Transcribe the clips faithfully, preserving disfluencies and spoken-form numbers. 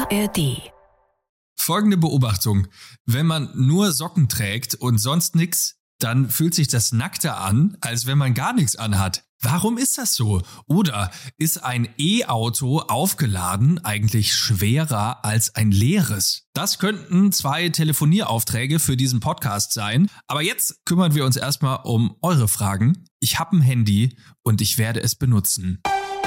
A R D. Folgende Beobachtung. Wenn man nur Socken trägt und sonst nix, dann fühlt sich das nackter an, als wenn man gar nichts anhat. Warum ist das so? Oder ist ein E-Auto aufgeladen eigentlich schwerer als ein leeres? Das könnten zwei Telefonieraufträge für diesen Podcast sein. Aber jetzt kümmern wir uns erstmal um eure Fragen. Ich habe ein Handy und ich werde es benutzen.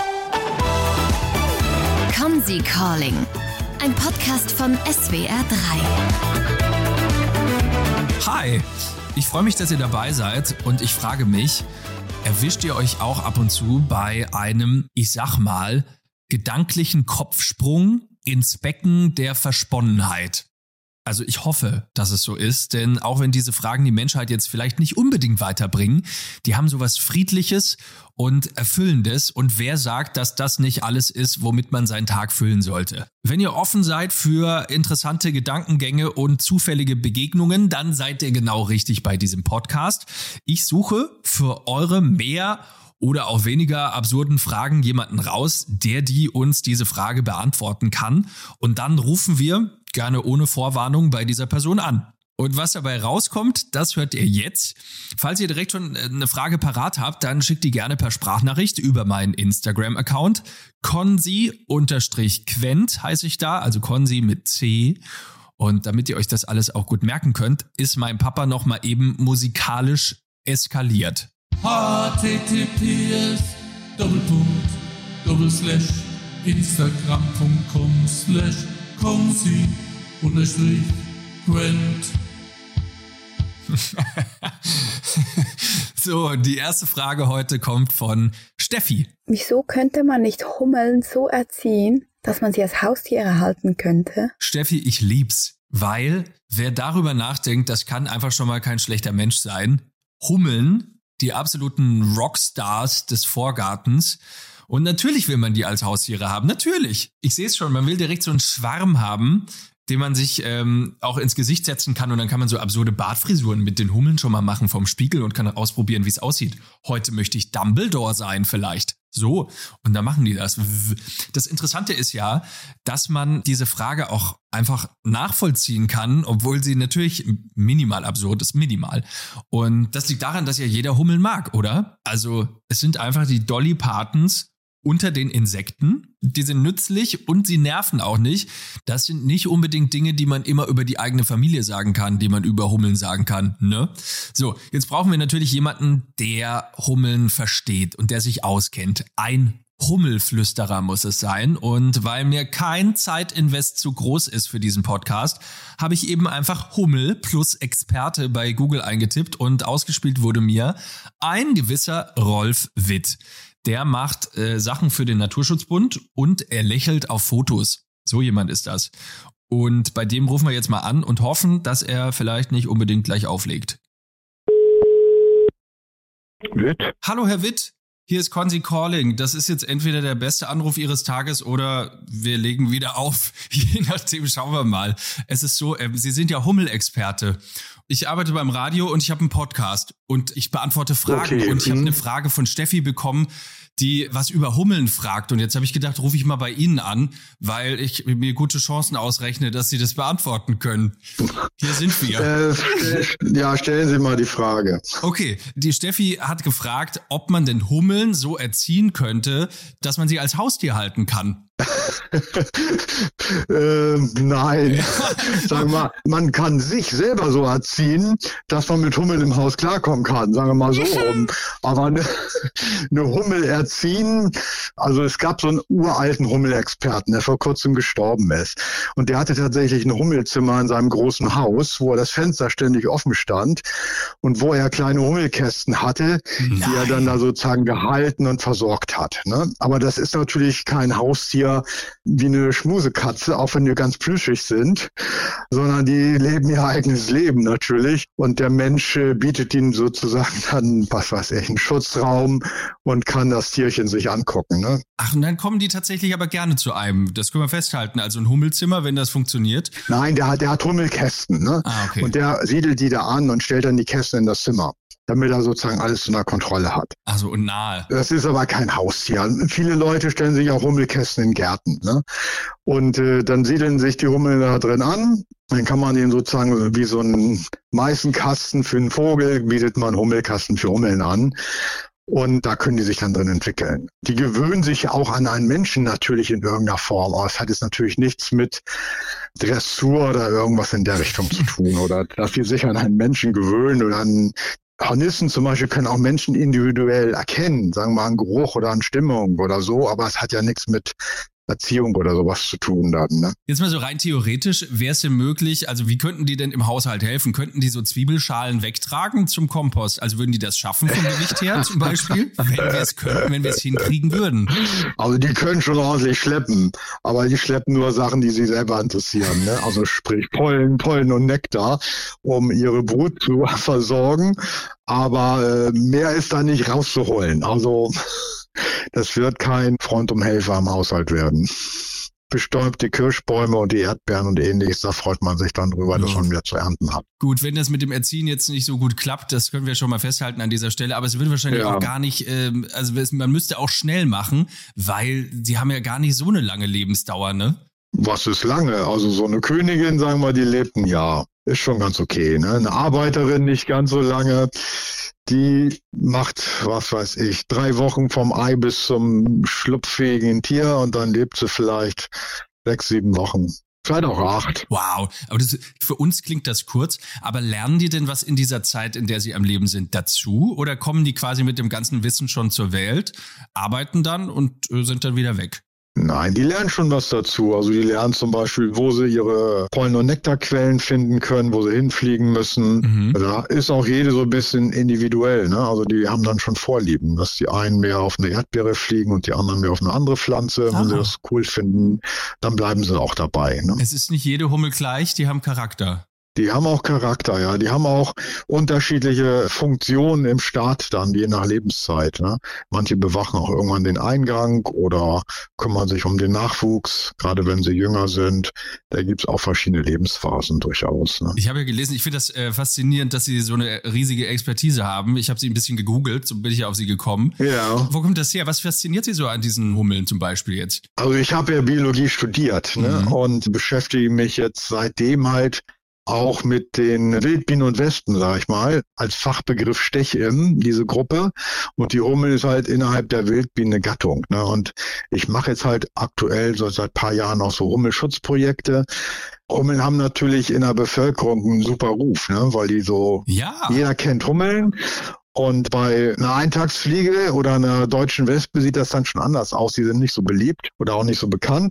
Konzi Calling. Ein Podcast von S W R drei. Hi, ich freue mich, dass ihr dabei seid und ich frage mich, erwischt ihr euch auch ab und zu bei einem, ich sag mal, gedanklichen Kopfsprung ins Becken der Versponnenheit? Also ich hoffe, dass es so ist, denn auch wenn diese Fragen die Menschheit jetzt vielleicht nicht unbedingt weiterbringen, die haben sowas Friedliches und Erfüllendes und wer sagt, dass das nicht alles ist, womit man seinen Tag füllen sollte? Wenn ihr offen seid für interessante Gedankengänge und zufällige Begegnungen, dann seid ihr genau richtig bei diesem Podcast. Ich suche für eure mehr oder auch weniger absurden Fragen jemanden raus, der die uns diese Frage beantworten kann. Und dann rufen wir, gerne ohne Vorwarnung, bei dieser Person an. Und was dabei rauskommt, das hört ihr jetzt. Falls ihr direkt schon eine Frage parat habt, dann schickt die gerne per Sprachnachricht über meinen Instagram-Account. Konzi-Quent heiße ich da, also Konzi mit C. Und damit ihr euch das alles auch gut merken könnt, ist mein Papa noch mal eben musikalisch eskaliert. H T T P S Doppelpunkt Doppelslash Instagram Punkt com slash Konzi unterstrich Quent. So, die erste Frage heute kommt von Steffi. Wieso könnte man nicht Hummeln so erziehen, dass man sie als Haustiere halten könnte? Steffi, ich lieb's, weil wer darüber nachdenkt, das kann einfach schon mal kein schlechter Mensch sein. Hummeln, die absoluten Rockstars des Vorgartens. Und natürlich will man die als Haustiere haben. Natürlich. Ich sehe es schon, man will direkt so einen Schwarm haben, den man sich ähm, auch ins Gesicht setzen kann. Und dann kann man so absurde Bartfrisuren mit den Hummeln schon mal machen vom Spiegel und kann ausprobieren, wie es aussieht. Heute möchte ich Dumbledore sein vielleicht. So, und dann machen die das. Das Interessante ist ja, dass man diese Frage auch einfach nachvollziehen kann, obwohl sie natürlich minimal absurd ist, minimal. Und das liegt daran, dass ja jeder Hummeln mag, oder? Also es sind einfach die Dolly Partons unter den Insekten. Die sind nützlich und sie nerven auch nicht. Das sind nicht unbedingt Dinge, die man immer über die eigene Familie sagen kann, die man über Hummeln sagen kann, ne? So, jetzt brauchen wir natürlich jemanden, der Hummeln versteht und der sich auskennt. Ein Hummelflüsterer muss es sein. Und weil mir kein Zeitinvest zu groß ist für diesen Podcast, habe ich eben einfach Hummel plus Experte bei Google eingetippt und ausgespielt wurde mir ein gewisser Rolf Witt. Der macht äh, Sachen für den Naturschutzbund und er lächelt auf Fotos. So jemand ist das. Und bei dem rufen wir jetzt mal an und hoffen, dass er vielleicht nicht unbedingt gleich auflegt. Witt? Hallo Herr Witt, hier ist Konzi Calling. Das ist jetzt entweder der beste Anruf Ihres Tages oder wir legen wieder auf. Je nachdem, schauen wir mal. Es ist so, äh, Sie sind ja Hummelexperte. Ich arbeite beim Radio und ich habe einen Podcast und ich beantworte Fragen. Okay. Und ich habe mhm. eine Frage von Steffi bekommen, die was über Hummeln fragt. Und jetzt habe ich gedacht, rufe ich mal bei Ihnen an, weil ich mir gute Chancen ausrechne, dass Sie das beantworten können. Hier sind wir. Äh, stell, ja, stellen Sie mal die Frage. Okay, die Steffi hat gefragt, ob man denn Hummeln so erziehen könnte, dass man sie als Haustier halten kann. äh, nein, sagen wir mal, man kann sich selber so erziehen, dass man mit Hummeln im Haus klarkommen kann, sagen wir mal so rum. Aber eine, eine Hummel erziehen, also es gab so einen uralten Hummelexperten, der vor kurzem gestorben ist. Und der hatte tatsächlich ein Hummelzimmer in seinem großen Haus, wo das Fenster ständig offen stand und wo er kleine Hummelkästen hatte, Nein. die er dann da sozusagen gehalten und versorgt hat. Ne? Aber das ist natürlich kein Haustier wie eine Schmusekatze, auch wenn die ganz plüschig sind, sondern die leben ihr eigenes Leben natürlich. Und der Mensch äh, bietet ihnen sozusagen dann, was weiß ich, einen Schutzraum und kann das Tierchen sich angucken. Ne? Ach, und dann kommen die tatsächlich aber gerne zu einem. Das können wir festhalten. Also ein Hummelzimmer, wenn das funktioniert. Nein, der hat, der hat Hummelkästen. Ne? Ah, okay. Und der siedelt die da an und stellt dann die Kästen in das Zimmer. damit er sozusagen alles unter Kontrolle hat. Also und nahe. Das ist aber kein Haustier. Viele Leute stellen sich auch Hummelkästen in Gärten, ne? Und äh, dann siedeln sich die Hummeln da drin an. Dann kann man den sozusagen wie so einen Meißenkasten für einen Vogel, bietet man Hummelkasten für Hummeln an. Und da können die sich dann drin entwickeln. Die gewöhnen sich auch an einen Menschen natürlich in irgendeiner Form. Aber es hat jetzt natürlich nichts mit Dressur oder irgendwas in der Richtung zu tun. Oder dass sie sich an einen Menschen gewöhnen oder an Hornissen zum Beispiel können auch Menschen individuell erkennen. Sagen wir mal an Geruch oder an Stimmung oder so. Aber es hat ja nichts mit Erziehung oder sowas zu tun dann, ne? Jetzt mal so rein theoretisch, wäre es denn möglich, also wie könnten die denn im Haushalt helfen? Könnten die so Zwiebelschalen wegtragen zum Kompost? Also würden die das schaffen vom Gewicht her zum Beispiel? Wenn wir es könnten, wenn wir es hinkriegen würden. Also die können schon ordentlich schleppen, aber die schleppen nur Sachen, die sie selber interessieren, ne? Also sprich Pollen, Pollen und Nektar, um ihre Brut zu versorgen. Aber äh, mehr ist da nicht rauszuholen. Also das wird kein Freund und Helfer im Haushalt werden. Bestäubte Kirschbäume und die Erdbeeren und ähnliches, da freut man sich dann drüber, ja, dass man wieder zu ernten hat. Gut, wenn das mit dem Erziehen jetzt nicht so gut klappt, das können wir schon mal festhalten an dieser Stelle, aber es würde wahrscheinlich ja auch gar nicht, ähm, also man müsste auch schnell machen, weil sie haben ja gar nicht so eine lange Lebensdauer, ne? Was ist lange? Also so eine Königin, sagen wir, die lebt ein Jahr. Ist schon ganz okay, ne? Eine Arbeiterin nicht ganz so lange. Die macht, was weiß ich, drei Wochen vom Ei bis zum schlupffähigen Tier und dann lebt sie vielleicht sechs, sieben Wochen. Vielleicht auch acht. Wow, aber das, für uns klingt das kurz. Aber lernen die denn was in dieser Zeit, in der sie am Leben sind, dazu? Oder kommen die quasi mit dem ganzen Wissen schon zur Welt, arbeiten dann und äh, sind dann wieder weg? Nein, die lernen schon was dazu. Also die lernen zum Beispiel, wo sie ihre Pollen- und Nektarquellen finden können, wo sie hinfliegen müssen. Mhm. Da ist auch jede so ein bisschen individuell, ne? Also die haben dann schon Vorlieben, dass die einen mehr auf eine Erdbeere fliegen und die anderen mehr auf eine andere Pflanze. Ah. Wenn sie das cool finden, dann bleiben sie auch dabei, ne? Es ist nicht jede Hummel gleich, die haben Charakter. Die haben auch Charakter, ja. Die haben auch unterschiedliche Funktionen im Staat dann, je nach Lebenszeit, ne? Manche bewachen auch irgendwann den Eingang oder kümmern sich um den Nachwuchs, gerade wenn sie jünger sind. Da gibt's auch verschiedene Lebensphasen durchaus, ne? Ich habe ja gelesen, ich finde das äh, faszinierend, dass sie so eine riesige Expertise haben. Ich habe sie ein bisschen gegoogelt, so bin ich ja auf sie gekommen. Ja. Wo kommt das her? Was fasziniert Sie so an diesen Hummeln zum Beispiel jetzt? Also ich habe ja Biologie studiert, ne? Mhm. Und beschäftige mich jetzt seitdem halt auch mit den Wildbienen und Wespen, sag ich mal, als Fachbegriff Stechimmen, diese Gruppe. Und die Hummel ist halt innerhalb der Wildbienen eine Gattung, ne? Und ich mache jetzt halt aktuell so seit paar Jahren auch so Hummelschutzprojekte. Hummeln haben natürlich in der Bevölkerung einen super Ruf, ne? Weil die so, ja. Jeder kennt Hummeln. Und bei einer Eintagsfliege oder einer deutschen Wespe sieht das dann schon anders aus. Die sind nicht so beliebt oder auch nicht so bekannt.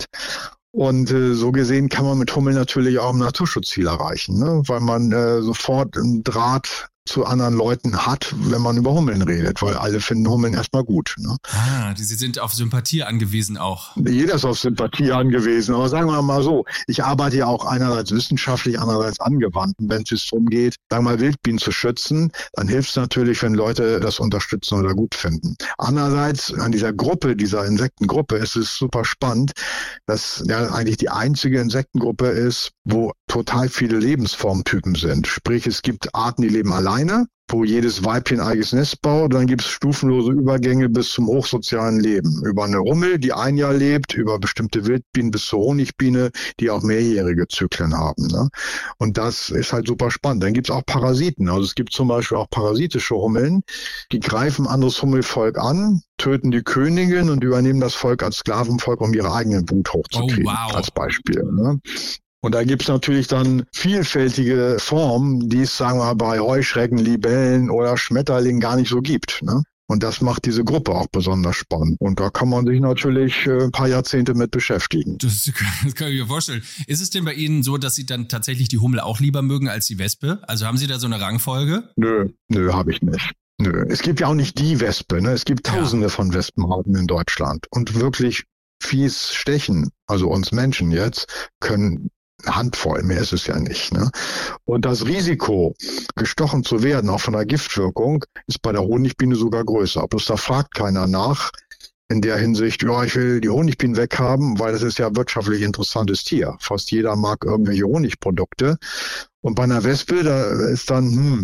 Und äh, so gesehen kann man mit Hummeln natürlich auch ein Naturschutzziel erreichen, ne? Weil man äh, sofort einen Draht zu anderen Leuten hat, wenn man über Hummeln redet, weil alle finden Hummeln erstmal gut, ne? Ah, die sind auf Sympathie angewiesen auch. Jeder ist auf Sympathie angewiesen, aber sagen wir mal so, ich arbeite ja auch einerseits wissenschaftlich, andererseits angewandt. Wenn es darum geht, sagen wir mal Wildbienen zu schützen, dann hilft es natürlich, wenn Leute das unterstützen oder gut finden. Andererseits an dieser Gruppe, dieser Insektengruppe, ist es super spannend, dass ja eigentlich die einzige Insektengruppe ist, wo total viele Lebensformtypen sind. Sprich, es gibt Arten, die leben alleine, wo jedes Weibchen ein eigenes Nest baut. Dann gibt es stufenlose Übergänge bis zum hochsozialen Leben. Über eine Hummel, die ein Jahr lebt, über bestimmte Wildbienen bis zur Honigbiene, die auch mehrjährige Zyklen haben, ne? Und das ist halt super spannend. Dann gibt es auch Parasiten. Also es gibt zum Beispiel auch parasitische Hummeln, die greifen anderes Hummelvolk an, töten die Königin und übernehmen das Volk als Sklavenvolk, um ihre eigene Brut hochzukriegen, oh, wow. Als Beispiel, ne? Und da gibt's natürlich dann vielfältige Formen, die es, sagen wir mal, bei Heuschrecken, Libellen oder Schmetterlingen gar nicht so gibt, ne? Und das macht diese Gruppe auch besonders spannend. Und da kann man sich natürlich äh, ein paar Jahrzehnte mit beschäftigen. Das, das kann ich mir vorstellen. Ist es denn bei Ihnen so, dass Sie dann tatsächlich die Hummel auch lieber mögen als die Wespe? Also haben Sie da so eine Rangfolge? Nö, nö, habe ich nicht. Nö. Es gibt ja auch nicht die Wespe, ne? Es gibt tausende ja. von Wespenarten in Deutschland. Und wirklich fies stechen, also uns Menschen jetzt, können eine Handvoll, mehr ist es ja nicht, ne? Und das Risiko, gestochen zu werden, auch von der Giftwirkung, ist bei der Honigbiene sogar größer. Bloß da fragt keiner nach in der Hinsicht, ja, ich will die Honigbienen weghaben, weil das ist ja ein wirtschaftlich interessantes Tier. Fast jeder mag irgendwelche Honigprodukte. Und bei einer Wespe, da ist dann, hm,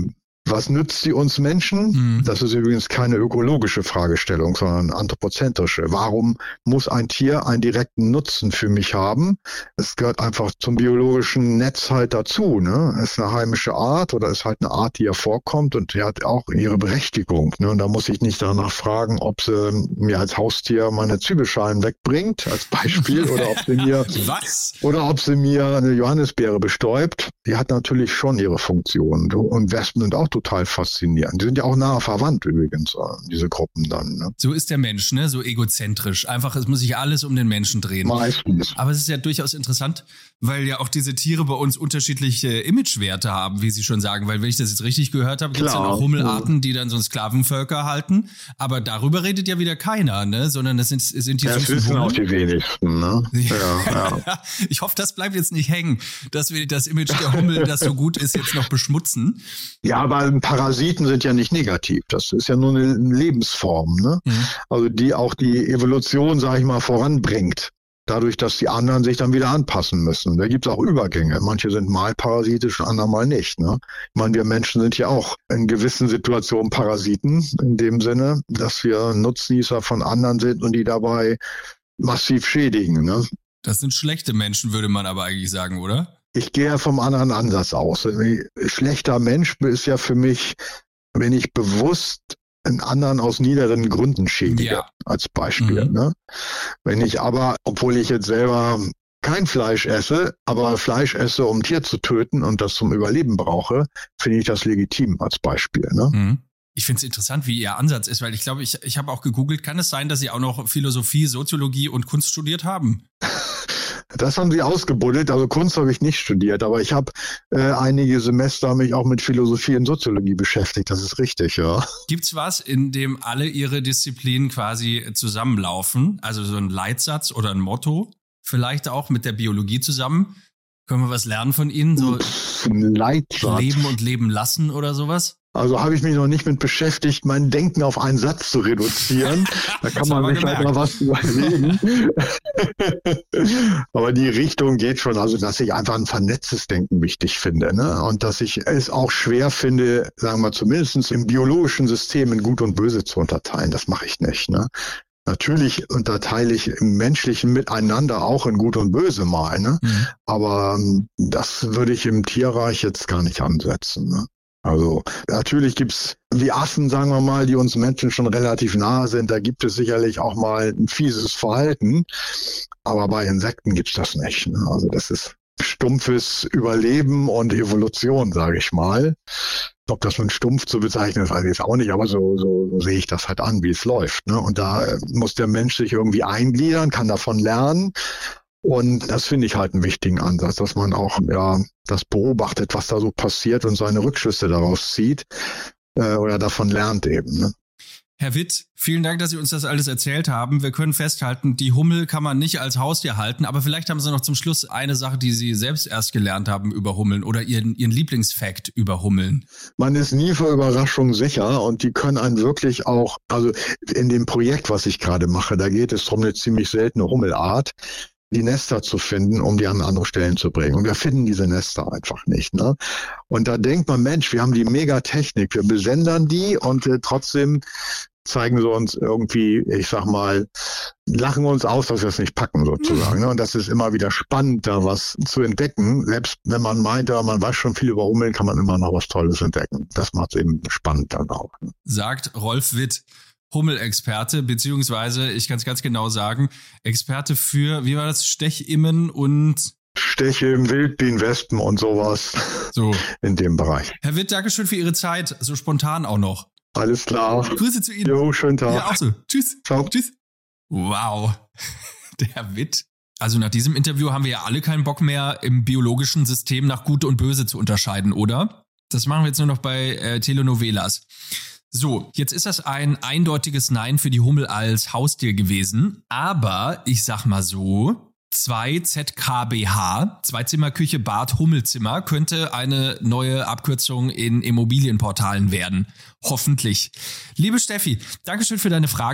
Was nützt die uns Menschen? Mhm. Das ist übrigens keine ökologische Fragestellung, sondern anthropozentrische. Warum muss ein Tier einen direkten Nutzen für mich haben? Es gehört einfach zum biologischen Netz halt dazu. Ne? Es ist eine heimische Art oder es ist halt eine Art, die ja vorkommt und die hat auch ihre Berechtigung. Ne? Und da muss ich nicht danach fragen, ob sie mir als Haustier meine Zwiebelschalen wegbringt, als Beispiel, oder ob sie mir Was? oder ob sie mir eine Johannisbeere bestäubt. Die hat natürlich schon ihre Funktion. Und Wespen sind auch total faszinierend. Die sind ja auch nahe verwandt übrigens, diese Gruppen dann. Ne? So ist der Mensch, ne? So egozentrisch. Einfach, es muss sich alles um den Menschen drehen. Meistens. Aber es ist ja durchaus interessant, weil ja auch diese Tiere bei uns unterschiedliche Imagewerte haben, wie Sie schon sagen. Weil wenn ich das jetzt richtig gehört habe, gibt es ja noch Hummelarten, die dann so Sklavenvölker halten. Aber darüber redet ja wieder keiner, ne? Sondern das sind, sind die ja, das wissen auch die wenigsten, ne? Ja, ja. Ich hoffe, das bleibt jetzt nicht hängen, dass wir das Image der Hummel, das so gut ist, jetzt noch beschmutzen. Ja, aber Parasiten sind ja nicht negativ. Das ist ja nur eine Lebensform, ne? Mhm. Also die auch die Evolution, sage ich mal, voranbringt. Dadurch, dass die anderen sich dann wieder anpassen müssen. Da gibt es auch Übergänge. Manche sind mal parasitisch, andere mal nicht. Ne? Ich meine, wir Menschen sind ja auch in gewissen Situationen Parasiten, in dem Sinne, dass wir Nutznießer von anderen sind und die dabei massiv schädigen. Ne? Das sind schlechte Menschen, würde man aber eigentlich sagen, oder? Ich gehe ja vom anderen Ansatz aus. Ein schlechter Mensch ist ja für mich, wenn ich bewusst einen anderen aus niederen Gründen schädige, ja. als Beispiel. Mhm. Ne? Wenn ich aber, obwohl ich jetzt selber kein Fleisch esse, aber Fleisch esse, um ein Tier zu töten und das zum Überleben brauche, finde ich das legitim als Beispiel. Ne? Mhm. Ich finde es interessant, wie Ihr Ansatz ist, weil ich glaube, ich, ich habe auch gegoogelt, kann es sein, dass Sie auch noch Philosophie, Soziologie und Kunst studiert haben? Das haben sie ausgebuddelt, also Kunst habe ich nicht studiert, aber ich habe äh, einige Semester mich auch mit Philosophie und Soziologie beschäftigt, das ist richtig, ja. Gibt's was, in dem alle Ihre Disziplinen quasi zusammenlaufen, also so ein Leitsatz oder ein Motto, vielleicht auch mit der Biologie zusammen? Können wir was lernen von Ihnen, so ein Leitsatz. Leben und leben lassen oder sowas? Also habe ich mich noch nicht mit beschäftigt, mein Denken auf einen Satz zu reduzieren. Da kann man sich halt mal was überlegen. Aber die Richtung geht schon, also dass ich einfach ein vernetztes Denken wichtig finde. Ne? Und dass ich es auch schwer finde, sagen wir zumindest im biologischen System in Gut und Böse zu unterteilen. Das mache ich nicht. Ne? Natürlich unterteile ich im menschlichen Miteinander auch in Gut und Böse mal. Ne? Mhm. Aber das würde ich im Tierreich jetzt gar nicht ansetzen. Ne? Also natürlich gibt's die Affen, sagen wir mal, die uns Menschen schon relativ nahe sind. Da gibt es sicherlich auch mal ein fieses Verhalten. Aber bei Insekten gibt's das nicht. Ne? Also das ist stumpfes Überleben und Evolution, sage ich mal. Ob das nun stumpf zu bezeichnen ist, weiß ich jetzt auch nicht. Aber so, so, so sehe ich das halt an, wie es läuft. Ne? Und da muss der Mensch sich irgendwie eingliedern, kann davon lernen. Und das finde ich halt einen wichtigen Ansatz, dass man auch ja das beobachtet, was da so passiert und seine Rückschlüsse daraus zieht äh, oder davon lernt eben. Ne? Herr Witt, vielen Dank, dass Sie uns das alles erzählt haben. Wir können festhalten, die Hummel kann man nicht als Haustier halten, aber vielleicht haben Sie noch zum Schluss eine Sache, die Sie selbst erst gelernt haben über Hummeln oder Ihren, Ihren Lieblingsfact über Hummeln. Man ist nie vor Überraschungen sicher und die können einen wirklich auch, also in dem Projekt, was ich gerade mache, da geht es darum, eine ziemlich seltene Hummelart, die Nester zu finden, um die an andere Stellen zu bringen. Und wir finden diese Nester einfach nicht. Ne? Und da denkt man, Mensch, wir haben die Megatechnik, wir besendern die und äh, trotzdem zeigen sie uns irgendwie, ich sag mal, lachen uns aus, dass wir es nicht packen sozusagen. Ne? Und das ist immer wieder spannend, da was zu entdecken. Selbst wenn man meint, ja, man weiß schon viel über Hummeln, kann man immer noch was Tolles entdecken. Das macht es eben spannend dann auch. Ne? Sagt Rolf Witt, Hummelexperte, beziehungsweise, ich kann es ganz genau sagen, Experte für, wie war das, Stechimmen und Steche, Wildbienen, Wespen und sowas. So. In dem Bereich. Herr Witt, Dankeschön für Ihre Zeit, so spontan auch noch. Alles klar. Grüße zu Ihnen. Jo, schönen Tag. Ja, auch so. Tschüss. Ciao. Tschüss. Wow. Der Herr Witt. Also nach diesem Interview haben wir ja alle keinen Bock mehr, im biologischen System nach Gut und Böse zu unterscheiden, oder? Das machen wir jetzt nur noch bei äh, Telenovelas. So, jetzt ist das ein eindeutiges Nein für die Hummel als Haustier gewesen, aber ich sag mal so, zwei Z K B H, Zweizimmerküche, Bad, Hummelzimmer, könnte eine neue Abkürzung in Immobilienportalen werden. Hoffentlich. Liebe Steffi, Dankeschön für deine Frage.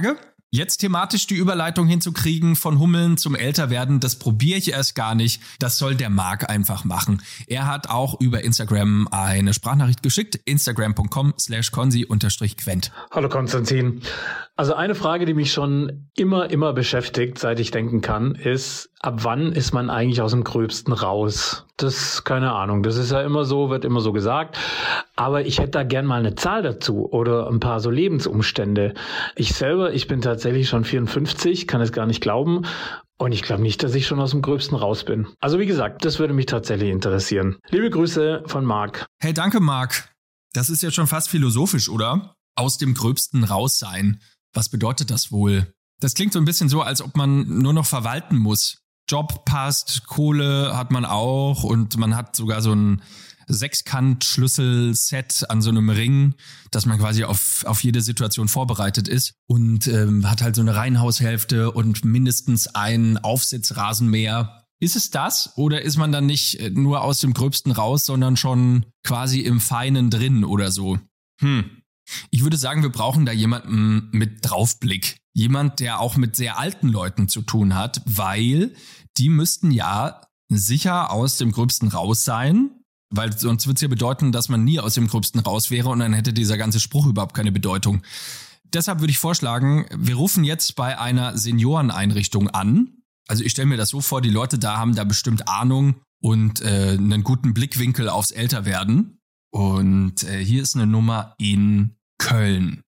Jetzt thematisch die Überleitung hinzukriegen von Hummeln zum Älterwerden, das probiere ich erst gar nicht. Das soll der Marc einfach machen. Er hat auch über Instagram eine Sprachnachricht geschickt. Instagram.com slash Konzi unterstrich Quent. Hallo Konstantin. Also eine Frage, die mich schon immer, immer beschäftigt, seit ich denken kann, ist, ab wann ist man eigentlich aus dem Gröbsten raus? Das, keine Ahnung, das ist ja immer so, wird immer so gesagt. Aber ich hätte da gern mal eine Zahl dazu oder ein paar so Lebensumstände. Ich selber, ich bin tatsächlich schon vierundfünfzig, kann es gar nicht glauben. Und ich glaube nicht, dass ich schon aus dem Gröbsten raus bin. Also wie gesagt, das würde mich tatsächlich interessieren. Liebe Grüße von Marc. Hey, danke Marc. Das ist ja schon fast philosophisch, oder? Aus dem Gröbsten raus sein. Was bedeutet das wohl? Das klingt so ein bisschen so, als ob man nur noch verwalten muss. Job passt, Kohle hat man auch und man hat sogar so ein Sechskant-Schlüssel-Set an so einem Ring, dass man quasi auf, auf jede Situation vorbereitet ist und ähm, hat halt so eine Reihenhaushälfte und mindestens einen Aufsitzrasenmäher. Ist es das oder ist man dann nicht nur aus dem Gröbsten raus, sondern schon quasi im Feinen drin oder so? Hm. Ich würde sagen, wir brauchen da jemanden mit Draufblick. Jemand, der auch mit sehr alten Leuten zu tun hat, weil die müssten ja sicher aus dem Gröbsten raus sein, weil sonst würde es ja bedeuten, dass man nie aus dem Gröbsten raus wäre und dann hätte dieser ganze Spruch überhaupt keine Bedeutung. Deshalb würde ich vorschlagen, wir rufen jetzt bei einer Senioreneinrichtung an. Also ich stelle mir das so vor, die Leute da haben da bestimmt Ahnung und äh, einen guten Blickwinkel aufs Älterwerden. Und äh, hier ist eine Nummer in Köln.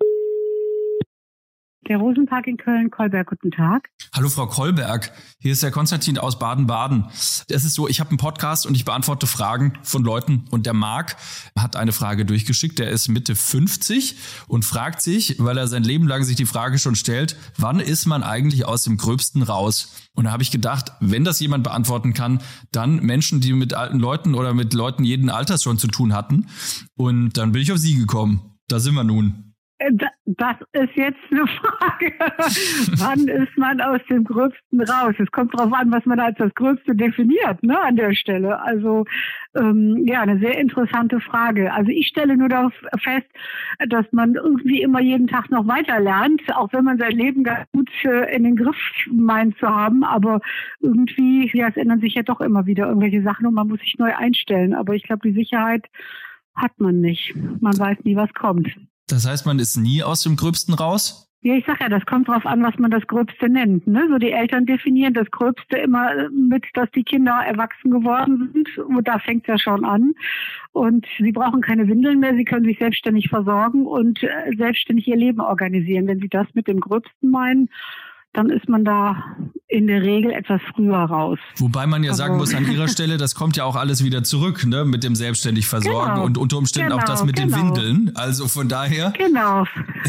Der Rosenpark in Köln, Kolberg, guten Tag. Hallo Frau Kolberg, hier ist der Konstantin aus Baden-Baden. Es ist so, ich habe einen Podcast und ich beantworte Fragen von Leuten und der Marc hat eine Frage durchgeschickt, der ist Mitte fünfzig und fragt sich, weil er sein Leben lang sich die Frage schon stellt, wann ist man eigentlich aus dem Gröbsten raus? Und da habe ich gedacht, wenn das jemand beantworten kann, dann Menschen, die mit alten Leuten oder mit Leuten jeden Alters schon zu tun hatten. Und dann bin ich auf Sie gekommen. Da sind wir nun. Das ist jetzt eine Frage. Wann ist man aus dem Gröbsten raus? Es kommt darauf an, was man als das Gröbste definiert, ne, an der Stelle. Also, ähm, ja, eine sehr interessante Frage. Also ich stelle nur darauf fest, dass man irgendwie immer jeden Tag noch weiter lernt, auch wenn man sein Leben ganz gut äh, in den Griff meint zu haben. Aber irgendwie, ja, es ändern sich ja doch immer wieder irgendwelche Sachen und man muss sich neu einstellen. Aber ich glaube, die Sicherheit hat man nicht. Man weiß nie, was kommt. Das heißt, man ist nie aus dem Gröbsten raus? Ja, ich sag ja, das kommt drauf an, was man das Gröbste nennt. Ne? So die Eltern definieren das Gröbste immer mit, dass die Kinder erwachsen geworden sind. Und da fängt's ja schon an. Und sie brauchen keine Windeln mehr, sie können sich selbstständig versorgen und äh, selbstständig ihr Leben organisieren. Wenn sie das mit dem Gröbsten meinen, dann ist man da in der Regel etwas früher raus. Wobei man ja also sagen muss, an Ihrer Stelle, das kommt ja auch alles wieder zurück, ne, mit dem selbstständig Versorgen genau, und unter Umständen genau, auch das mit genau. den Windeln. Also von daher. Genau.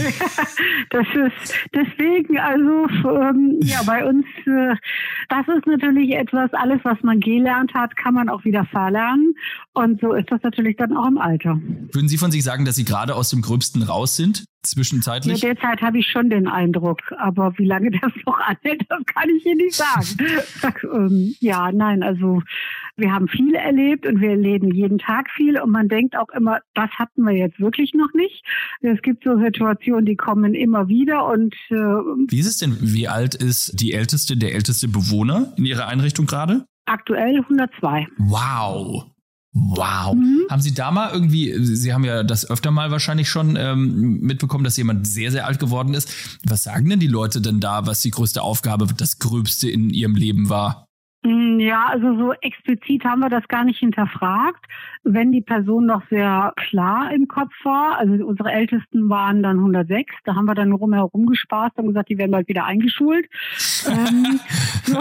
Das ist deswegen, also ähm, ja, bei uns, äh, das ist natürlich etwas, alles, was man gelernt hat, kann man auch wieder verlernen. Und so ist das natürlich dann auch im Alter. Würden Sie von sich sagen, dass Sie gerade aus dem Gröbsten raus sind? Zwischenzeitlich? Ja, derzeit habe ich schon den Eindruck, aber wie lange das noch anhält, das kann ich Ihnen nicht sagen. ähm, ja, nein, also wir haben viel erlebt und wir erleben jeden Tag viel und man denkt auch immer, das hatten wir jetzt wirklich noch nicht. Es gibt so Situationen, die kommen immer wieder und äh, Wie ist es denn, wie alt ist die älteste, der älteste Bewohner in Ihrer Einrichtung gerade? aktuell hundertzwei. Wow. Wow. Mhm. Haben Sie da mal irgendwie, Sie haben ja das öfter mal wahrscheinlich schon ähm, mitbekommen, dass jemand sehr, sehr alt geworden ist. Was sagen denn die Leute denn da, was die größte Aufgabe, das Gröbste in ihrem Leben war? Ja, also so explizit haben wir das gar nicht hinterfragt. Wenn die Person noch sehr klar im Kopf war, also unsere Ältesten waren dann hundertsechs, da haben wir dann rumherum gespaßt und gesagt, die werden bald wieder eingeschult. ähm, so.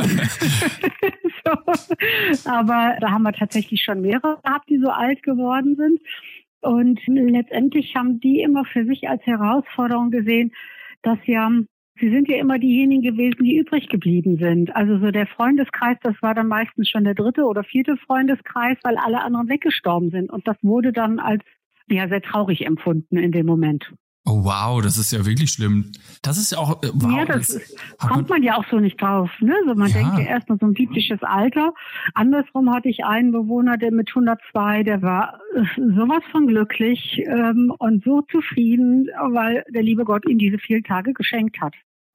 so. Aber da haben wir tatsächlich schon mehrere gehabt, die so alt geworden sind. Und letztendlich haben die immer für sich als Herausforderung gesehen, dass ja Sie sind ja immer diejenigen gewesen, die übrig geblieben sind. Also so der Freundeskreis, das war dann meistens schon der dritte oder vierte Freundeskreis, weil alle anderen weggestorben sind. Und das wurde dann als ja sehr traurig empfunden in dem Moment. Oh wow, das ist ja wirklich schlimm. Das ist ja auch, äh, wow. Ja, das, das ist, kommt man ja auch so nicht drauf. Ne? So, man ja. denkt ja erstmal so ein biblisches Alter. Andersrum hatte ich einen Bewohner, der mit hundertzwei, der war äh, sowas von glücklich ähm, und so zufrieden, weil der liebe Gott ihm diese vielen Tage geschenkt hat.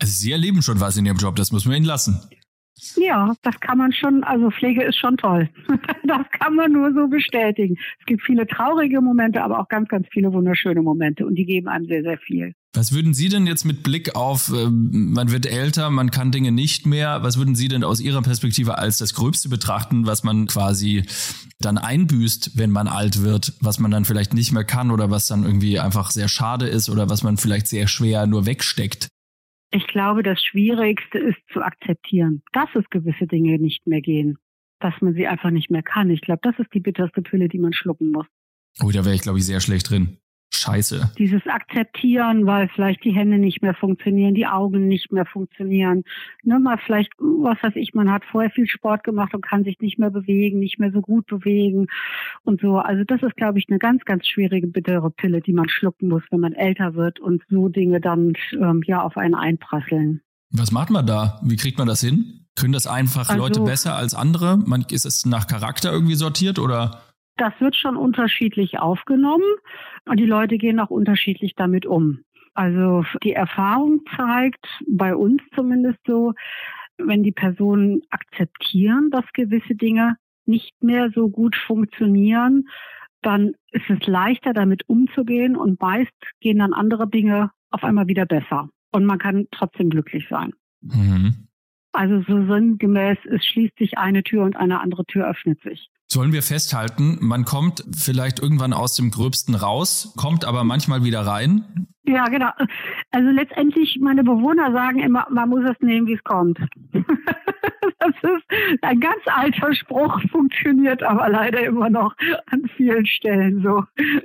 Also Sie erleben schon was in Ihrem Job, das muss man Ihnen lassen. Ja, das kann man schon, also Pflege ist schon toll. Das kann man nur so bestätigen. Es gibt viele traurige Momente, aber auch ganz, ganz viele wunderschöne Momente und die geben einem sehr, sehr viel. Was würden Sie denn jetzt mit Blick auf, äh, man wird älter, man kann Dinge nicht mehr, was würden Sie denn aus Ihrer Perspektive als das Gröbste betrachten, was man quasi dann einbüßt, wenn man alt wird, was man dann vielleicht nicht mehr kann oder was dann irgendwie einfach sehr schade ist oder was man vielleicht sehr schwer nur wegsteckt? Ich glaube, das Schwierigste ist zu akzeptieren, dass es gewisse Dinge nicht mehr gehen, dass man sie einfach nicht mehr kann. Ich glaube, das ist die bitterste Pille, die man schlucken muss. Oh, da wäre ich, glaube ich, sehr schlecht drin. Scheiße. Dieses Akzeptieren, weil vielleicht die Hände nicht mehr funktionieren, die Augen nicht mehr funktionieren. Ne, mal vielleicht, was weiß ich, man hat vorher viel Sport gemacht und kann sich nicht mehr bewegen, nicht mehr so gut bewegen und so. Also das ist, glaube ich, eine ganz, ganz schwierige, bittere Pille, die man schlucken muss, wenn man älter wird und so Dinge dann ähm, ja auf einen einprasseln. Was macht man da? Wie kriegt man das hin? Können das einfach also, Leute besser als andere? Man, ist es nach Charakter irgendwie sortiert oder? Das wird schon unterschiedlich aufgenommen und die Leute gehen auch unterschiedlich damit um. Also die Erfahrung zeigt, bei uns zumindest so, wenn die Personen akzeptieren, dass gewisse Dinge nicht mehr so gut funktionieren, dann ist es leichter, damit umzugehen und meist gehen dann andere Dinge auf einmal wieder besser. Und man kann trotzdem glücklich sein. Mhm. Also so sinngemäß, es schließt sich eine Tür und eine andere Tür öffnet sich. Sollen wir festhalten, man kommt vielleicht irgendwann aus dem Gröbsten raus, kommt aber manchmal wieder rein? Ja, genau. Also letztendlich, meine Bewohner sagen immer, man muss es nehmen, wie es kommt. Das ist ein ganz alter Spruch, funktioniert aber leider immer noch an vielen Stellen so.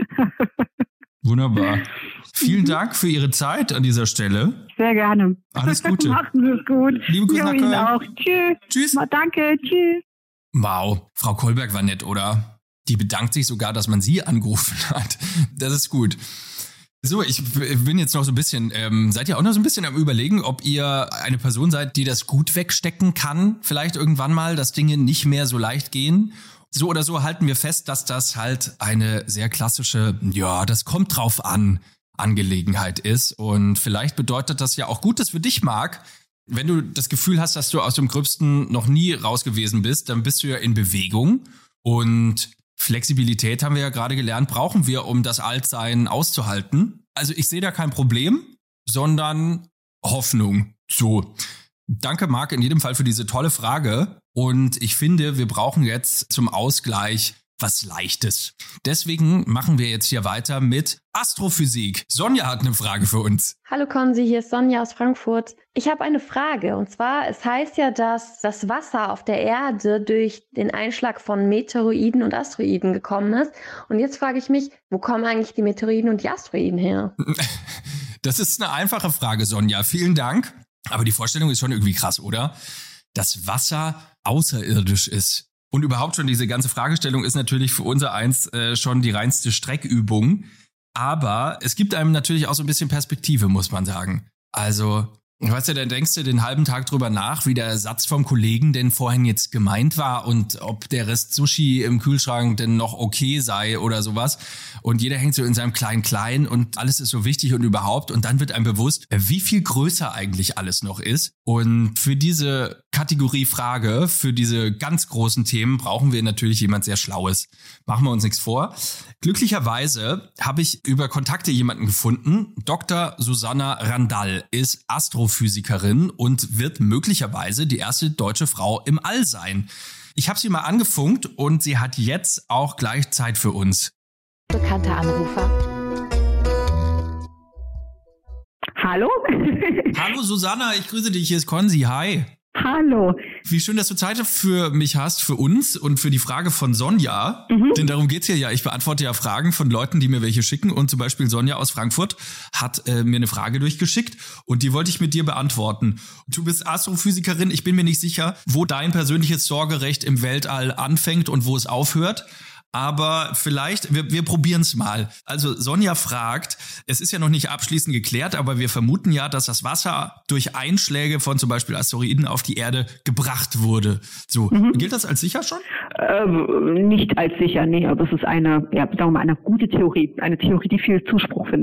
Wunderbar. Vielen Dank für Ihre Zeit an dieser Stelle. Sehr gerne. Alles Gute. Machen Sie es gut. Liebe Grüße nach Köln. Auch. Tschüss. Tschüss. Danke. Tschüss. Wow, Frau Kolberg war nett, oder? Die bedankt sich sogar, dass man sie angerufen hat. Das ist gut. So, ich bin jetzt noch so ein bisschen, ähm, seid ihr auch noch so ein bisschen am Überlegen, ob ihr eine Person seid, die das gut wegstecken kann? Vielleicht irgendwann mal, dass Dinge nicht mehr so leicht gehen? So oder so halten wir fest, dass das halt eine sehr klassische, ja, das kommt drauf an, Angelegenheit ist. Und vielleicht bedeutet das ja auch Gutes für dich, Marc. Wenn du das Gefühl hast, dass du aus dem Gröbsten noch nie raus gewesen bist, dann bist du ja in Bewegung. Und Flexibilität, haben wir ja gerade gelernt, brauchen wir, um das Altsein auszuhalten. Also ich sehe da kein Problem, sondern Hoffnung. So, danke Marc in jedem Fall für diese tolle Frage. Und ich finde, wir brauchen jetzt zum Ausgleich was Leichtes. Deswegen machen wir jetzt hier weiter mit Astrophysik. Sonja hat eine Frage für uns. Hallo Konzi, hier ist Sonja aus Frankfurt. Ich habe eine Frage und zwar, es heißt ja, dass das Wasser auf der Erde durch den Einschlag von Meteoroiden und Asteroiden gekommen ist. Und jetzt frage ich mich, wo kommen eigentlich die Meteoroiden und die Asteroiden her? Das ist eine einfache Frage, Sonja. Vielen Dank. Aber die Vorstellung ist schon irgendwie krass, oder? Dass Wasser außerirdisch ist. Und überhaupt schon diese ganze Fragestellung ist natürlich für unser eins äh, schon die reinste Streckübung. Aber es gibt einem natürlich auch so ein bisschen Perspektive, muss man sagen. Also, weißt du, dann denkst du den halben Tag drüber nach, wie der Satz vom Kollegen denn vorhin jetzt gemeint war und ob der Rest Sushi im Kühlschrank denn noch okay sei oder sowas. Und jeder hängt so in seinem Klein-Klein und alles ist so wichtig und überhaupt. Und dann wird einem bewusst, wie viel größer eigentlich alles noch ist. Und für diese Kategorie Frage, für diese ganz großen Themen brauchen wir natürlich jemand sehr Schlaues. Machen wir uns nichts vor. Glücklicherweise habe ich über Kontakte jemanden gefunden. Doktor Susanna Randall ist Astrophysikerin und wird möglicherweise die erste deutsche Frau im All sein. Ich habe sie mal angefunkt und sie hat jetzt auch gleich Zeit für uns. Bekannter Anrufer. Hallo? Hallo Susanna, ich grüße dich, hier ist Konzi, hi. Hallo. Wie schön, dass du Zeit für mich hast, für uns und für die Frage von Sonja. Mhm. Denn darum geht's hier ja. Ich beantworte ja Fragen von Leuten, die mir welche schicken. Und zum Beispiel Sonja aus Frankfurt hat äh, mir eine Frage durchgeschickt und die wollte ich mit dir beantworten. Du bist Astrophysikerin. Ich bin mir nicht sicher, wo dein persönliches Sorgerecht im Weltall anfängt und wo es aufhört. Aber vielleicht, wir, wir probieren es mal. Also Sonja fragt, es ist ja noch nicht abschließend geklärt, aber wir vermuten ja, dass das Wasser durch Einschläge von zum Beispiel Asteroiden auf die Erde gebracht wurde. So, mhm. Gilt das als sicher schon? Ähm, nicht als sicher, nee, aber es ist eine, ja, sagen wir mal, eine gute Theorie. Eine Theorie, die viel Zuspruch findet.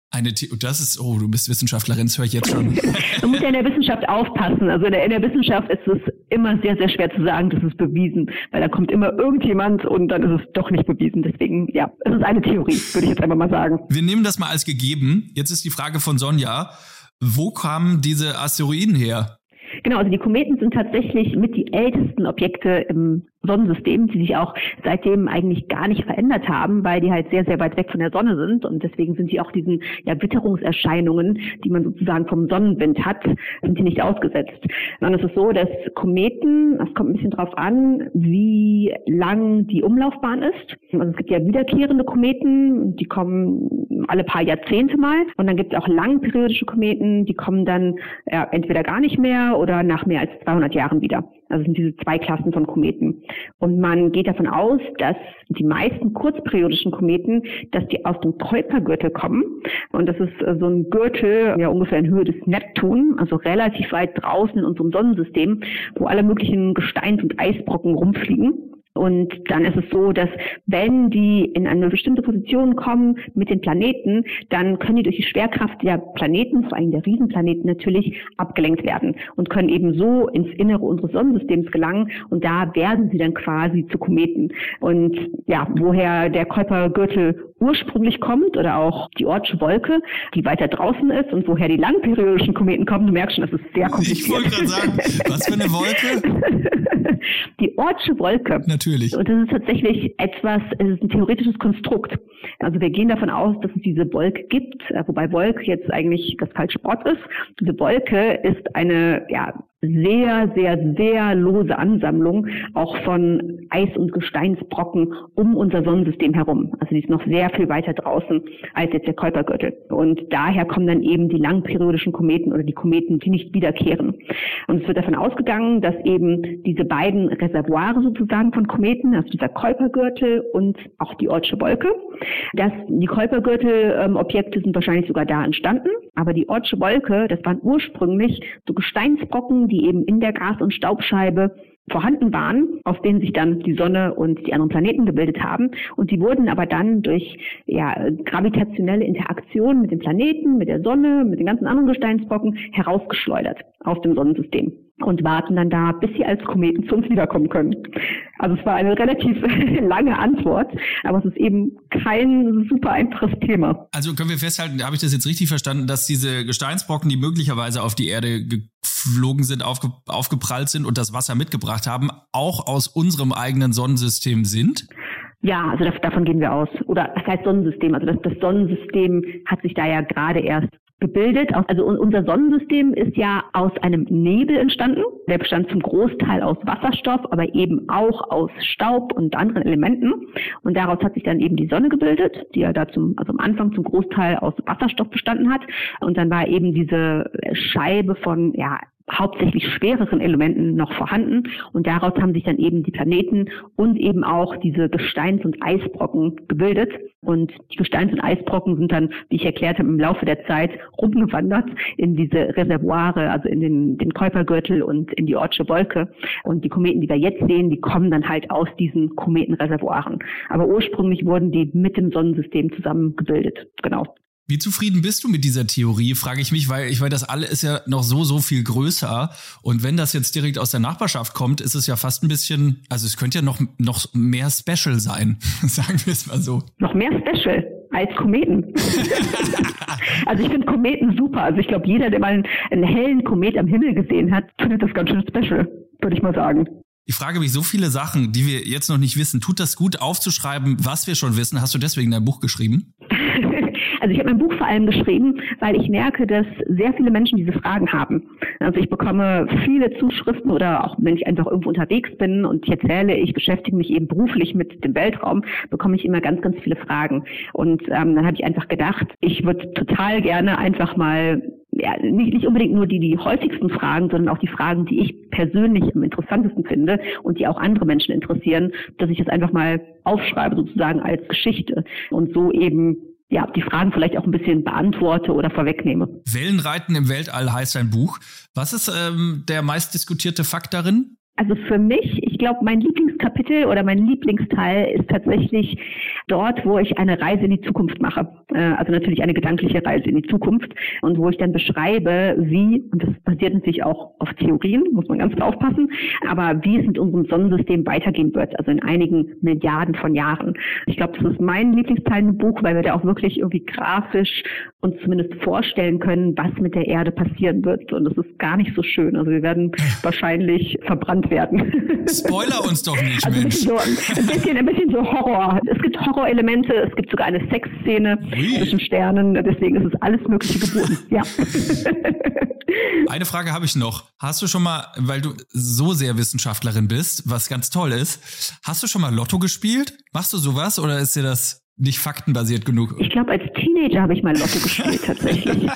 Eine The- das ist, oh, du bist Wissenschaftlerin, das höre ich jetzt schon. Man muss ja in der Wissenschaft aufpassen. Also in der, in der Wissenschaft ist es immer sehr, sehr schwer zu sagen, das ist bewiesen, weil da kommt immer irgendjemand und dann ist es doch nicht bewiesen. Deswegen, ja, es ist eine Theorie, würde ich jetzt einfach mal sagen. Wir nehmen das mal als gegeben. Jetzt ist die Frage von Sonja, wo kamen diese Asteroiden her? Genau, also die Kometen sind tatsächlich mit die ältesten Objekte im Sonnensystem, die sich auch seitdem eigentlich gar nicht verändert haben, weil die halt sehr, sehr weit weg von der Sonne sind und deswegen sind die auch diesen ja, Witterungserscheinungen, die man sozusagen vom Sonnenwind hat, sind die nicht ausgesetzt. Sondern es ist so, dass Kometen, es kommt ein bisschen drauf an, wie lang die Umlaufbahn ist. Also es gibt ja wiederkehrende Kometen, die kommen alle paar Jahrzehnte mal und dann gibt es auch langperiodische Kometen, die kommen dann ja, entweder gar nicht mehr oder nach mehr als zweihundert Jahren wieder. Also es sind diese zwei Klassen von Kometen. Und man geht davon aus, dass die meisten kurzperiodischen Kometen, dass die aus dem Kuipergürtel kommen. Und das ist so ein Gürtel, ja ungefähr in Höhe des Neptun, also relativ weit draußen in unserem Sonnensystem, wo alle möglichen Gesteins- und Eisbrocken rumfliegen. Und dann ist es so, dass wenn die in eine bestimmte Position kommen mit den Planeten, dann können die durch die Schwerkraft der Planeten, vor allem der Riesenplaneten natürlich, abgelenkt werden und können eben so ins Innere unseres Sonnensystems gelangen und da werden sie dann quasi zu Kometen. Und ja, woher der Kuipergürtel ursprünglich kommt oder auch die Oortsche Wolke, die weiter draußen ist und woher die langperiodischen Kometen kommen, du merkst schon, das ist sehr kompliziert. Ich wollte gerade sagen, was für eine Wolke? Die Oortsche Wolke. Natürlich. Und das ist tatsächlich etwas, es ist ein theoretisches Konstrukt. Also wir gehen davon aus, dass es diese Wolke gibt, wobei Wolke jetzt eigentlich das falsche Wort ist. Diese Wolke ist eine, ja, sehr, sehr, sehr lose Ansammlung auch von Eis- und Gesteinsbrocken um unser Sonnensystem herum. Also die ist noch sehr viel weiter draußen als jetzt der Kuipergürtel. Und daher kommen dann eben die langperiodischen Kometen oder die Kometen, die nicht wiederkehren. Und es wird davon ausgegangen, dass eben diese beiden Reservoire sozusagen von Kometen, also dieser Kuipergürtel und auch die Oortsche Wolke, dass die Kuipergürtel-Objekte sind wahrscheinlich sogar da entstanden, aber die Oortsche Wolke, das waren ursprünglich so Gesteinsbrocken, die eben in der Gas- und Staubscheibe vorhanden waren, aus denen sich dann die Sonne und die anderen Planeten gebildet haben. Und die wurden aber dann durch ja, gravitationelle Interaktion mit den Planeten, mit der Sonne, mit den ganzen anderen Gesteinsbrocken herausgeschleudert aus dem Sonnensystem und warten dann da, bis sie als Kometen zu uns wiederkommen können. Also es war eine relativ lange Antwort, aber es ist eben kein super einfaches Thema. Also können wir festhalten, habe ich das jetzt richtig verstanden, dass diese Gesteinsbrocken, die möglicherweise auf die Erde geflogen sind, aufge, aufgeprallt sind und das Wasser mitgebracht haben, auch aus unserem eigenen Sonnensystem sind? Ja, also das, davon gehen wir aus. Oder das heißt Sonnensystem. Also das, das Sonnensystem hat sich da ja gerade erst gebildet. Also unser Sonnensystem ist ja aus einem Nebel entstanden. Der bestand zum Großteil aus Wasserstoff, aber eben auch aus Staub und anderen Elementen. Und daraus hat sich dann eben die Sonne gebildet, die ja da zum, also am Anfang zum Großteil aus Wasserstoff bestanden hat. Und dann war eben diese Scheibe von, ja, hauptsächlich schwereren Elementen noch vorhanden und daraus haben sich dann eben die Planeten und eben auch diese Gesteins- und Eisbrocken gebildet und die Gesteins- und Eisbrocken sind dann, wie ich erklärt habe, im Laufe der Zeit rumgewandert in diese Reservoire, also in den, den Kuipergürtel und in die Oortsche Wolke und die Kometen, die wir jetzt sehen, die kommen dann halt aus diesen Kometenreservoiren. Aber ursprünglich wurden die mit dem Sonnensystem zusammen gebildet, genau. Wie zufrieden bist du mit dieser Theorie, frage ich mich, weil ich weil das alle ist ja noch so, so viel größer. Und wenn das jetzt direkt aus der Nachbarschaft kommt, ist es ja fast ein bisschen, also es könnte ja noch, noch mehr Special sein, sagen wir es mal so. Noch mehr Special als Kometen. Also ich finde Kometen super. Also ich glaube, jeder, der mal einen, einen hellen Komet am Himmel gesehen hat, findet das ganz schön special, würde ich mal sagen. Ich frage mich so viele Sachen, die wir jetzt noch nicht wissen. Tut das gut, aufzuschreiben, was wir schon wissen? Hast du deswegen dein Buch geschrieben? Also ich habe mein Buch vor allem geschrieben, weil ich merke, dass sehr viele Menschen diese Fragen haben. Also ich bekomme viele Zuschriften oder auch wenn ich einfach irgendwo unterwegs bin und ich erzähle, ich beschäftige mich eben beruflich mit dem Weltraum, bekomme ich immer ganz, ganz viele Fragen. Und ähm, dann habe ich einfach gedacht, ich würde total gerne einfach mal ja, nicht, nicht unbedingt nur die, die häufigsten Fragen, sondern auch die Fragen, die ich persönlich am interessantesten finde und die auch andere Menschen interessieren, dass ich das einfach mal aufschreibe, sozusagen als Geschichte und so eben ja, die Fragen vielleicht auch ein bisschen beantworte oder vorwegnehme. Wellenreiten im Weltall heißt ein Buch. Was ist ähm, der meistdiskutierte Fakt darin? Also für mich, ich glaube, mein Lieblingskapitel oder mein Lieblingsteil ist tatsächlich dort, wo ich eine Reise in die Zukunft mache. Also natürlich eine gedankliche Reise in die Zukunft und wo ich dann beschreibe, wie, und das basiert natürlich auch auf Theorien, muss man ganz klar aufpassen, aber wie es mit unserem Sonnensystem weitergehen wird, also in einigen Milliarden von Jahren. Ich glaube, das ist mein Lieblingsteil im Buch, weil wir da auch wirklich irgendwie grafisch uns zumindest vorstellen können, was mit der Erde passieren wird. Und das ist gar nicht so schön. Also wir werden wahrscheinlich verbrannt werden. Spoiler uns doch nicht, also Mensch. Ein bisschen, so, ein, bisschen, ein bisschen so Horror. Es gibt Horrorelemente, es gibt sogar eine Sexszene Ui. zwischen Sternen. Deswegen ist es alles Mögliche geboten. Ja. Eine Frage habe ich noch. Hast du schon mal, weil du so sehr Wissenschaftlerin bist, was ganz toll ist, hast du schon mal Lotto gespielt? Machst du sowas oder ist dir das nicht faktenbasiert genug? Ich glaube, als Teenager habe ich mal Lotto gespielt, tatsächlich.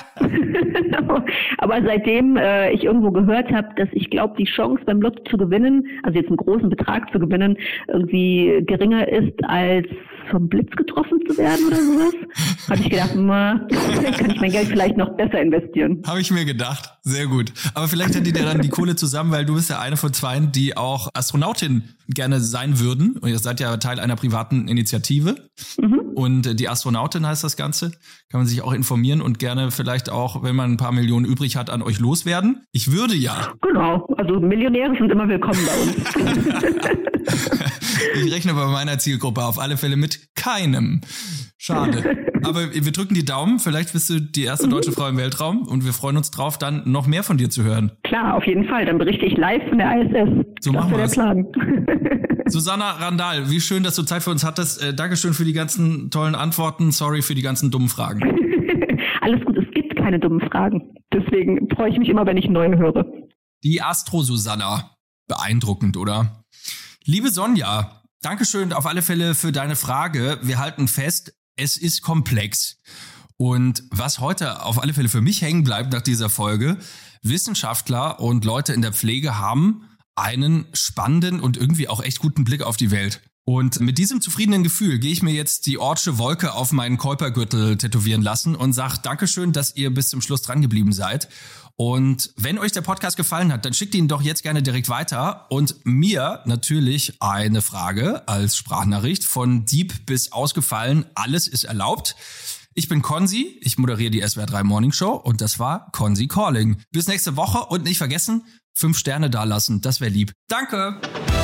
Aber seitdem äh, ich irgendwo gehört habe, dass ich glaube, die Chance beim Lotto zu gewinnen, also jetzt einen großen Betrag zu gewinnen, irgendwie geringer ist, als vom Blitz getroffen zu werden oder sowas, habe ich gedacht, na, kann ich mein Geld vielleicht noch besser investieren. Habe ich mir gedacht. Sehr gut. Aber vielleicht hättet ihr dann die Kohle zusammen, weil du bist ja eine von zweien, die auch Astronautin gerne sein würden. Und ihr seid ja Teil einer privaten Initiative. Mhm. Und die Astronautin heißt das Ganze. Kann man sich auch informieren und gerne vielleicht auch, wenn man ein paar Millionen übrig hat, an euch loswerden. Ich würde ja. Genau. Also Millionäre sind immer willkommen bei uns. Ich rechne bei meiner Zielgruppe auf alle Fälle mit keinem. Schade. Aber wir drücken die Daumen. Vielleicht bist du die erste deutsche Frau im Weltraum und wir freuen uns drauf, dann noch mehr von dir zu hören. Klar, auf jeden Fall. Dann berichte ich live von der I S S. So das machen wir der es. Plan. Susanna Randall, wie schön, dass du Zeit für uns hattest. Äh, Dankeschön für die ganzen tollen Antworten. Sorry für die ganzen dummen Fragen. Alles gut, es gibt keine dummen Fragen. Deswegen freue ich mich immer, wenn ich neue höre. Die Astro-Susanna. Beeindruckend, oder? Liebe Sonja, Dankeschön auf alle Fälle für deine Frage. Wir halten fest, es ist komplex. Und was heute auf alle Fälle für mich hängen bleibt nach dieser Folge, Wissenschaftler und Leute in der Pflege haben einen spannenden und irgendwie auch echt guten Blick auf die Welt. Und mit diesem zufriedenen Gefühl gehe ich mir jetzt die Ortsche Wolke auf meinen Käupergürtel tätowieren lassen und sage Dankeschön, dass ihr bis zum Schluss dran geblieben seid. Und wenn euch der Podcast gefallen hat, dann schickt ihn doch jetzt gerne direkt weiter und mir natürlich eine Frage als Sprachnachricht von Dieb bis ausgefallen. Alles ist erlaubt. Ich bin Konzi, ich moderiere die S W R drei Morning Show und das war Konzi Calling. Bis nächste Woche und nicht vergessen, fünf Sterne dalassen, das wäre lieb. Danke!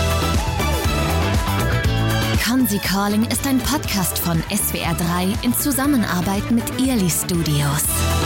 Konzi Calling ist ein Podcast von S W R drei in Zusammenarbeit mit Early Studios.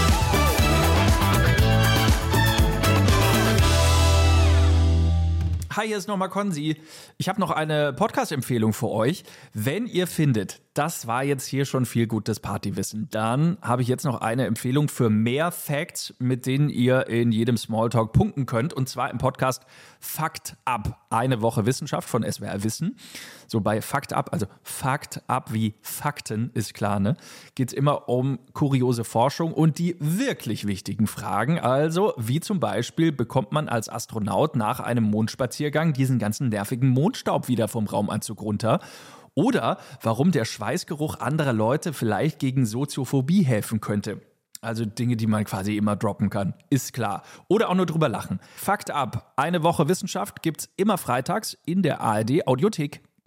Hi, hier ist nochmal Konzi. Ich habe noch eine Podcast-Empfehlung für euch. Wenn ihr findet, das war jetzt hier schon viel gutes Partywissen, dann habe ich jetzt noch eine Empfehlung für mehr Facts, mit denen ihr in jedem Smalltalk punkten könnt. Und zwar im Podcast Fakt Up. Eine Woche Wissenschaft von S W R Wissen. So bei Fakt Up, also Fakt Up wie Fakten, ist klar, ne? Geht es immer um kuriose Forschung und die wirklich wichtigen Fragen. Also wie zum Beispiel, bekommt man als Astronaut nach einem Mondspaziergang diesen ganzen nervigen Mondstaub wieder vom Raumanzug runter? Oder warum der Schweißgeruch anderer Leute vielleicht gegen Soziophobie helfen könnte. Also Dinge, die man quasi immer droppen kann, ist klar. Oder auch nur drüber lachen. Fakt Up. Eine Woche Wissenschaft gibt's immer freitags in der A R D Audiothek.